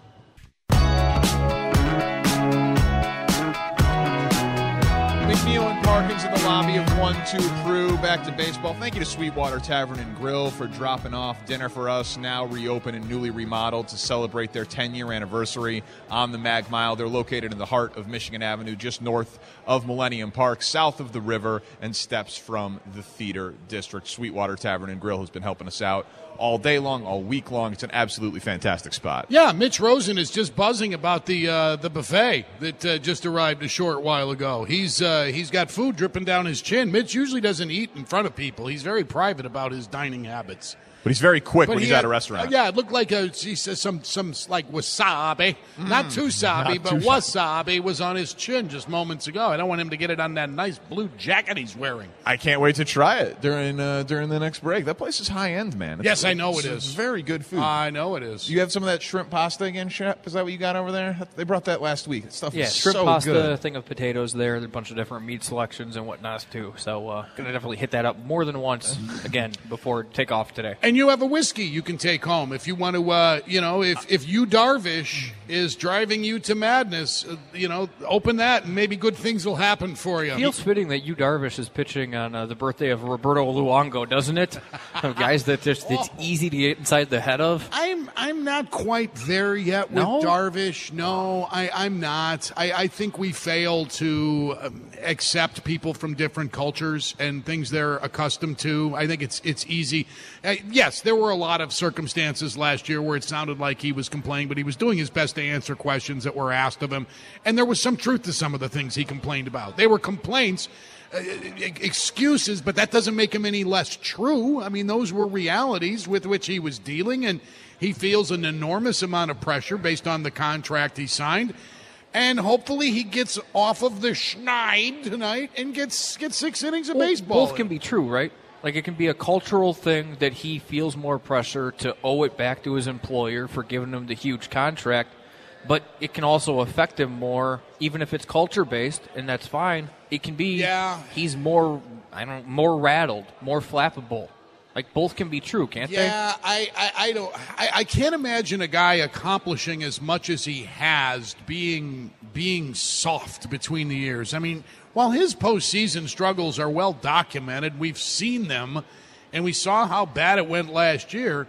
McNeil and Parkins in the lobby of one two Crew. Back to baseball. Thank you to Sweetwater Tavern and Grill for dropping off dinner for us, now reopened and newly remodeled to celebrate their ten-year anniversary on the Mag Mile. They're located in the heart of Michigan Avenue, just north of Millennium Park, south of the river, and steps from the Theater District. Sweetwater Tavern and Grill has been helping us out all day long, all week long. It's an absolutely fantastic spot. Yeah, Mitch Rosen is just buzzing about the uh, the buffet that uh, just arrived a short while ago. He's uh, he's got food dripping down his chin. Mitch usually doesn't eat in front of people. He's very private about his dining habits. But he's very quick But when he he's at had- a restaurant. uh, yeah, it looked like a, he says some some like wasabi, not too sabi, not but too wasabi was on his chin just moments ago. I don't want him to get it on that nice blue jacket he's wearing. I can't wait to try it during uh, during the next break. That place is high end, man. It's, Yes, I know it's, it it's is. very good food. I know it is. you have some of that shrimp pasta again, Shep? Is that what you got over there? They brought that last week. That stuff Yeah, is shrimp so pasta, good. thing of potatoes there, a bunch of different meat selections and whatnot too. So uh, gonna definitely hit that up more than once again before takeoff today. And you have a whiskey you can take home if you want to. Uh, you know, if if you Darvish is driving you to madness, uh, you know, open that and maybe good things will happen for you. Feels fitting that you Darvish is pitching on uh, the birthday of Roberto Luongo, doesn't it? Of guys that just it's easy to get inside the head of. I'm I'm not quite there yet with No? Darvish. No, I, I'm not. I, I think we fail to um, accept people from different cultures and things they're accustomed to. I think it's it's easy. Uh, yes, there were a lot of circumstances last year where it sounded like he was complaining, but he was doing his best to answer questions that were asked of him. And there was some truth to some of the things he complained about. They were complaints. Uh, excuses, but that doesn't make him any less true. I mean, those were realities with which he was dealing, and he feels an enormous amount of pressure based on the contract he signed. And hopefully he gets off of the schneid tonight and gets gets six innings of Well, baseball. Both can be true, right? Like it can be a cultural thing that he feels more pressure to owe it back to his employer for giving him the huge contract, but it can also affect him more, even if it's culture based, and that's fine. It can be Yeah. he's more I don't know, more rattled, more flappable. Like both can be true, can't they? Yeah, I, I, I don't. I, I can't imagine a guy accomplishing as much as he has being being soft between the years. I mean, while his postseason struggles are well documented, we've seen them, and we saw how bad it went last year.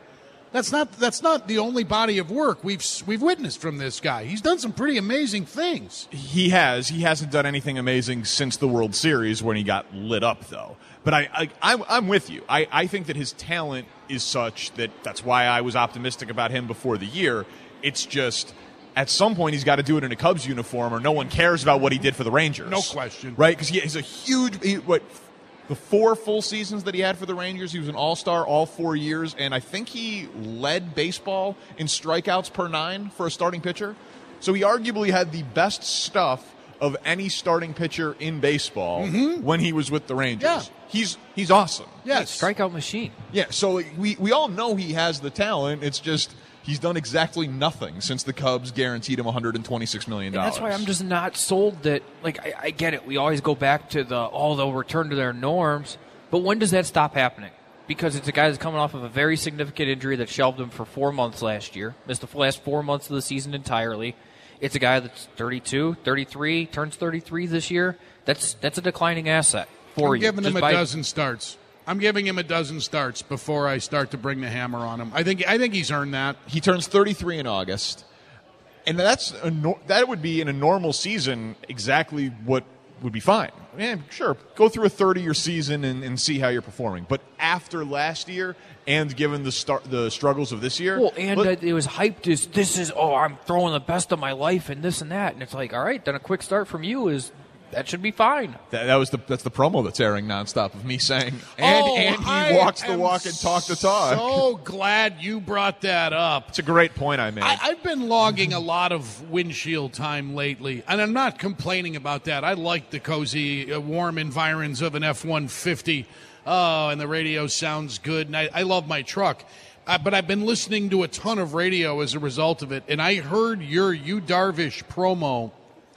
That's not that's not the only body of work we've we've witnessed from this guy. He's done some pretty amazing things. He has. He hasn't done anything amazing since the World Series when he got lit up, though. But I, I, I'm, I'm with you. I, I think that his talent is such that that's why I was optimistic about him before the year. It's just at some point he's got to do it in a Cubs uniform, or no one cares about what he did for the Rangers. No question, right? Because he is a huge. He, what the four full seasons that he had for the Rangers, he was an All-Star all four years, and I think he led baseball in strikeouts per nine for a starting pitcher. So he arguably had the best stuff of any starting pitcher in baseball mm-hmm. when he was with the Rangers. Yeah. He's he's awesome. Yes. Strikeout machine. Yeah, so we, we all know he has the talent. It's just he's done exactly nothing since the Cubs guaranteed him one hundred twenty-six million dollars. And that's why I'm just not sold that, like, I, I get it. We always go back to the, oh, they'll return to their norms. But when does that stop happening? Because it's a guy that's coming off of a very significant injury that shelved him for four months last year, missed the last four months of the season entirely. It's a guy that's thirty-two, thirty-three, turns thirty-three this year. That's that's a declining asset for I'm you. giving him a by, dozen starts. I'm giving him a dozen starts before I start to bring the hammer on him. I think I think he's earned that. He turns thirty-three in August, and that's a no, that would be in a normal season exactly what would be fine. Yeah, sure, go through a thirty-year season and, and see how you're performing. But after last year, and given the start, the struggles of this year, well, and but, uh, it was hyped as this is oh I'm throwing the best of my life and this and that, and it's like, all right, then a quick start from you is that should be fine. That, that was the that's the promo that's airing nonstop of me saying, and oh, and he I walks the walk and talks the talk. So glad you brought that up. It's a great point I made. I, I've been logging a lot of windshield time lately, and I'm not complaining about that. I like the cozy, uh, warm environs of an F one fifty. Oh, and the radio sounds good, and I, I love my truck. Uh, but I've been listening to a ton of radio as a result of it, and I heard your Yu Darvish promo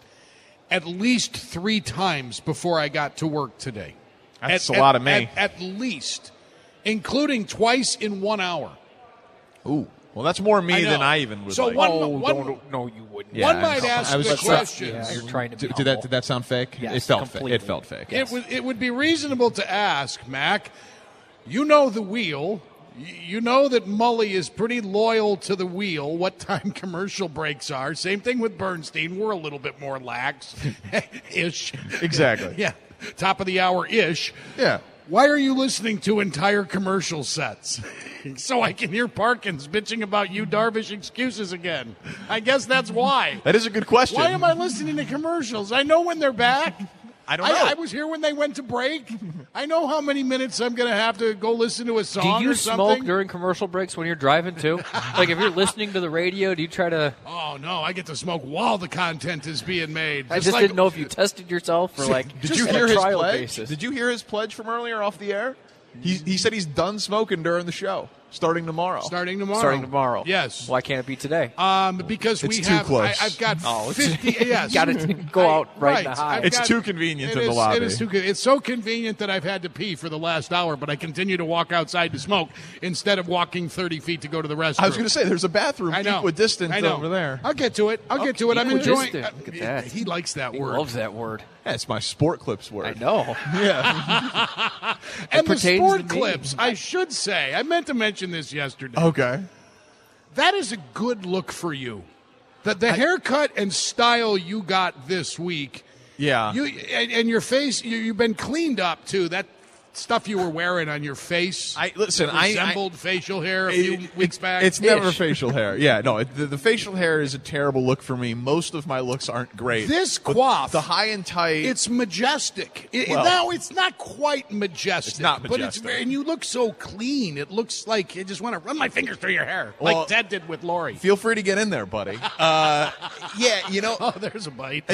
at least three times before I got to work today. That's at, a lot at, of me. At, at least, including twice in one hour. Ooh. Well, that's more me I than I even would so like. One, Oh, one, don't, no, you wouldn't. Yeah, one I might was- ask I was- the that's- question. Yeah, you're trying to be Did, did that humble. did that sound fake? Yes, it felt fake. completely. It felt fake. It Yes. would it would be reasonable to ask, Mac. You know the wheel. Y- You know that Mully is pretty loyal to the wheel. What time commercial breaks are? Same thing with Bernstein. We're a little bit more lax, ish. Exactly. Yeah, top of the hour ish. Yeah. Why are you listening to entire commercial sets? So I can hear Parkins bitching about you Darvish excuses again. I guess that's why. That is a good question. Why am I listening to commercials? I know when they're back. I don't know. I, I was here when they went to break. I know how many minutes I'm going to have to go listen to a song Do you or something. smoke during commercial breaks when you're driving too? Like if you're listening to the radio, do you try to? Oh no, I get to smoke while the content is being made. I just like, didn't know if you tested yourself or like. Did just you on hear a his trial pledge? basis. Did you hear his pledge from earlier off the air? He he said he's done smoking during the show, starting tomorrow. starting tomorrow. Starting tomorrow. Yes. Why can't it be today? Um, because we It's too have. close. I, I've got Oh, it's- fifty. Yes, Gotta t- go out right in the high. I've It's got- too convenient it in the is- lobby. It is too. con- It's so convenient that I've had to pee for the last hour, but I continue to walk outside to smoke instead of walking thirty feet to go to the restroom. I was going to say there's a bathroom I know. equidistant I know. over there. I'll get to it. I'll get to it. I'm enjoying. Equidistant. uh, Look at that. He likes that He word. loves that word. Yeah, it's my Sport Clips word. I know. Yeah. and the pertains sport to me. clips, I should say. I meant to mention this yesterday. Okay. That is a good look for you. The, the haircut and style you got this week. Yeah. You and, and your face. You, you've been cleaned up too. That stuff you were wearing on your face. I listen. I resembled I, facial hair a it- few it- weeks back. It's never Ish. facial hair. Yeah, no. It, the, the facial hair is a terrible look for me. Most of my looks aren't great. This But coif, the high and tight. It's majestic. It, Well, now it's not quite majestic. It's not but it's majestic. very, and you look so clean. It looks like I just want to run my fingers through your hair, Well, like Ted did with Lori. Feel free to get in there, buddy. Uh, yeah, you know. Oh, there's a bite.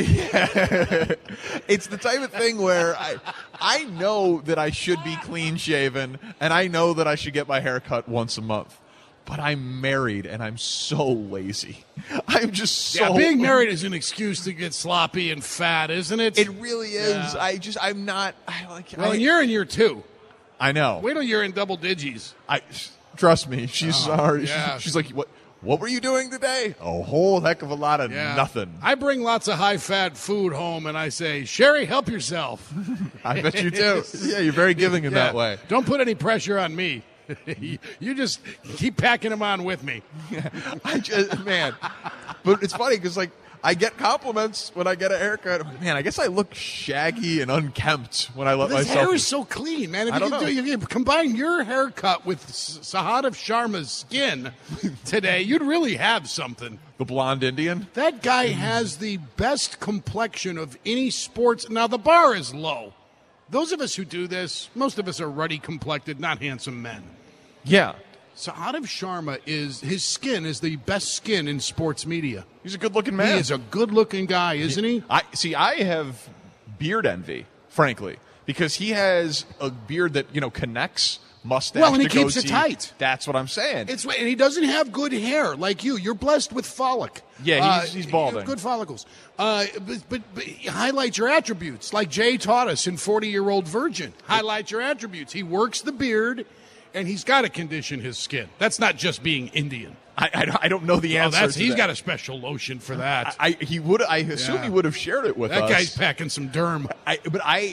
It's the type of thing where I, I know that I should be clean shaven, and I know that I should get my hair cut once a month. But I'm married, and I'm so lazy. I'm just so. Yeah, being married is an excuse to get sloppy and fat, isn't it? It really is. Yeah. I just, I'm not. I like. well, I, and you're in year two. I know. Wait till you're in double digits. I trust me. She's sorry. yeah. She's like, what? What were you doing today? A whole heck of a lot of Yeah. nothing. I bring lots of high-fat food home, and I say, Sherry, help yourself. I bet you do. Yeah, you're very giving in Yeah. that way. Don't put any pressure on me. You just keep packing them on with me. I just, man. But it's funny because, like, I get compliments when I get a haircut. Man, I guess I look shaggy and unkempt when I let This myself. hair is so clean, man. If I you, don't can know. do, you can combine your haircut with Sahadev Sharma's skin today, you'd really have something. The blonde Indian? That guy has the best complexion of any sports. Now, the bar is low. Those of us who do this, most of us are ruddy complected, not handsome men. Yeah. Sahadev Sharma is, his skin is the best skin in sports media. He's a good-looking man. He is a good-looking guy, isn't he? I see. I have beard envy, frankly, because he has a beard that you know connects mustache. Well, and he to keeps it goatee. tight. That's what I'm saying. It's and he doesn't have good hair like you. You're blessed with follic. Yeah, he's- he's you balding. have good follicles. Uh, but, but, but highlight your attributes, like Jay taught us in forty-year-old Virgin. Highlight your attributes. He works the beard, and he's got to condition his skin. That's not just being Indian. I, I, I don't know the Oh, answer. that's, to he's that. got a special lotion for that. I, I he would. I assume Yeah. he would have shared it with that us. guy's packing some derm. I, but I,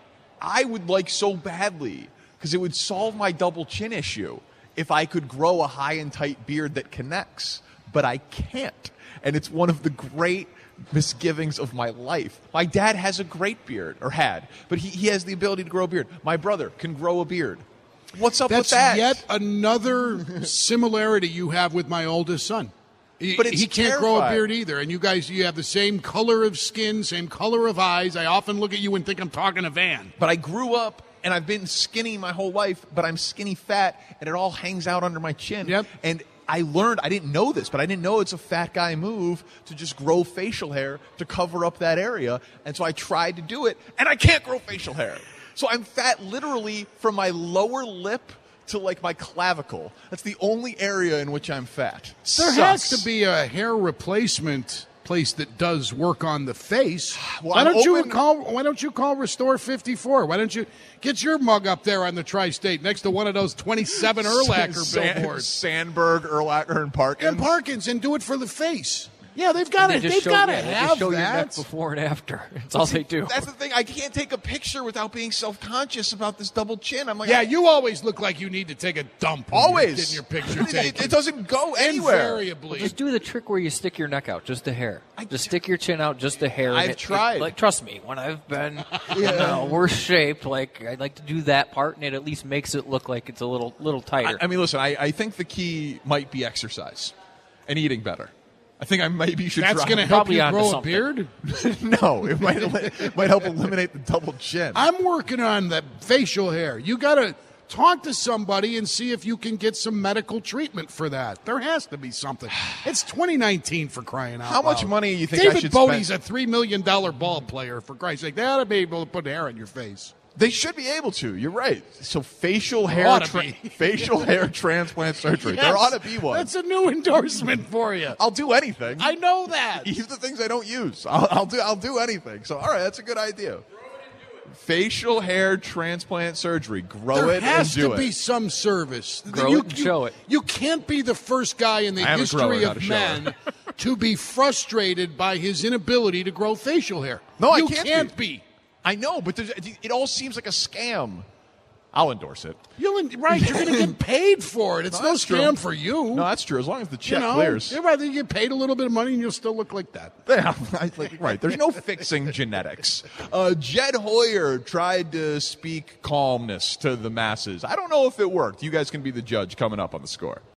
I would like so badly because it would solve my double chin issue if I could grow a high and tight beard that connects. But I can't, and it's one of the great misgivings of my life. My dad has a great beard, or had, but he, he has the ability to grow a beard. My brother can grow a beard. What's up That's with that? yet another similarity you have with my oldest son. He, But it's he can't grow a terrifying. beard either. And you guys, you have the same color of skin, same color of eyes. I often look at you and think I'm talking to Van. But I grew up and I've been skinny my whole life, but I'm skinny fat and it all hangs out under my chin. Yep. And I learned, I didn't know this, but I didn't know it's a fat guy move to just grow facial hair to cover up that area. And so I tried to do it and I can't grow facial hair. So I'm fat literally from my lower lip to like my clavicle. That's the only area in which I'm fat. There Sucks. has to be a hair replacement place that does work on the face. Well, why I'm don't you open- call? Why don't you call Restore fifty-four? Why don't you get your mug up there on the Tri-State next to one of those twenty-seven Erlacher San- billboards Sandberg, Erlacher, and Parkins. and Parkins, and do it for the face. Yeah, they've got They to. just They've show, got to yeah, they have just show your neck that. before and after. That's all they do. That's the thing. I can't take a picture without being self-conscious about this double chin. I'm like, Yeah, I- you always look like you need to take a dump. when you're always getting your picture It- taken. It, it doesn't go anywhere. Invariably. Just do the trick where you stick your neck out, just the hair. Just stick your chin out, just the hair. and I've it- it- tried. like, trust me, when I've been you know, worse shaped, like I like to do that part, and it at least makes it look like it's a little little tighter. I, I mean, listen. I, I think the key might be exercise and eating better. I think I maybe should. That's try. going to help Probably you onto grow a something. beard. No, it might it might help eliminate the double chin. I'm working on the facial hair. You got to talk to somebody and see if you can get some medical treatment for that. There has to be something. It's twenty nineteen, for crying out How much loud. money do you think I David should Bodie's spend? a three million dollar ball player, for Christ's sake. They ought to be able to put hair on your face. They should be able to. You're right. So facial hair, ought to tra- be. facial hair transplant surgery. There Yes, ought to be one. That's a new endorsement for you. I'll do anything. I know that. Even the things I don't use. I'll, I'll do. I'll do anything. So, all right, that's a good idea. Facial hair transplant surgery. Grow There it has and do to it. be some service. Grow you, it and you- show it. You can't be the first guy in the I am a grower, history not a of shower. men to be frustrated by his inability to grow facial hair. No, I you can't can't be. be. I know, but there's, it all seems like a scam. I'll endorse it. You'll right. You're going to get paid for it. It's No, no, that's true. scam for you. No, that's true. As long as the you check know, clears. you'd rather you get paid a little bit of money and you'll still look like that. Yeah, I- like, right. There's no fixing genetics. Uh, Jed Hoyer tried to speak calmness to the masses. I don't know if it worked. You guys can be the judge coming up on The Score.